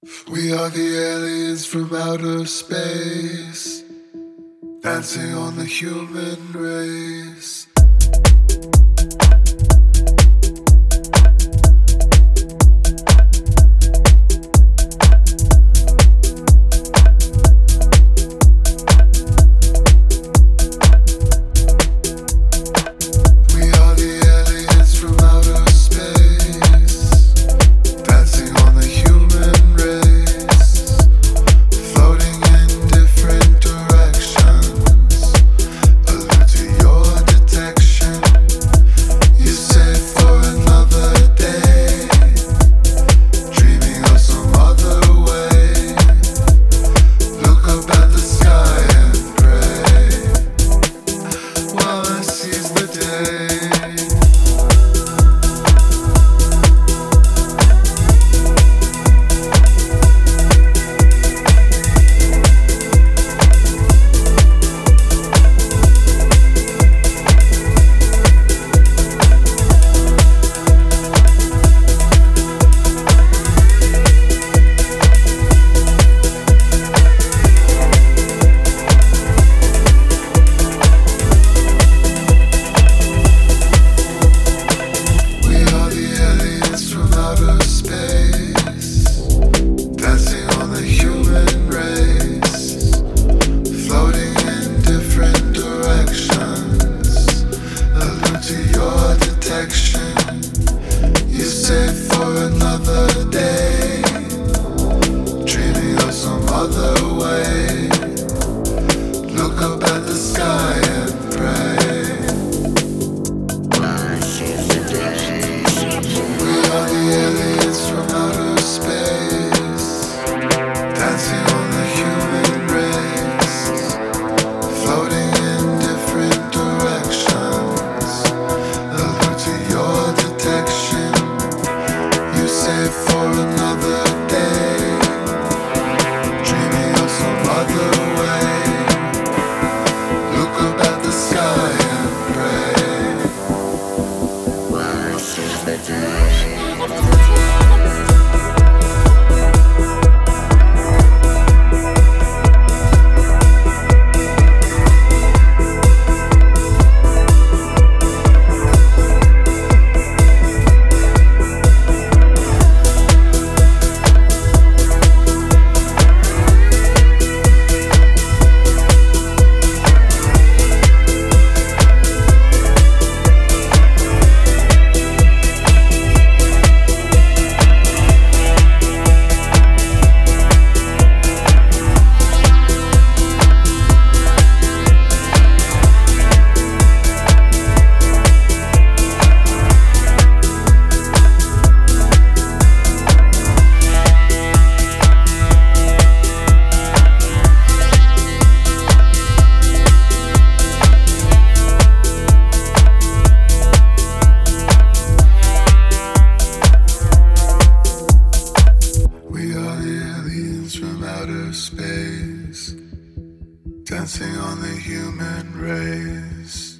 We are the aliens from outer space, dancing on the human race. You stay for another day, dreaming of some other way. Look up at the sky and pray. We are the aliens from outer space, dancing on the human race, floating in different directions, alert to your detection. You stay for another day, dreaming of some other way. Look up at the sky and pray. This is the day. From outer space, dancing on the human race.